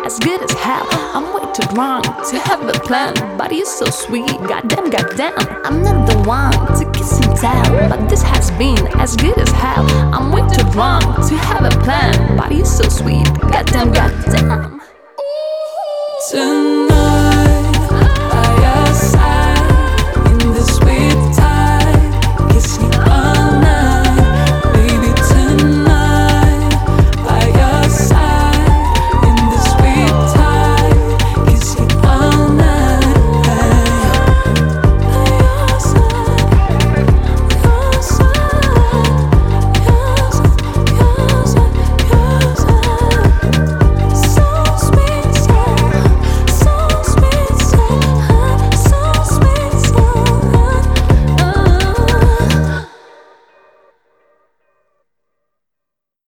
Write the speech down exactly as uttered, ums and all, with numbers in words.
as good as hell. I'm way too drunk to have a plan, but you're so sweet, goddamn, goddamn. I'm not the one to kiss and tell, but this has been as good as hell. I'm way too drunk to have a plan, but you're so sweet, goddamn, goddamn. Tonight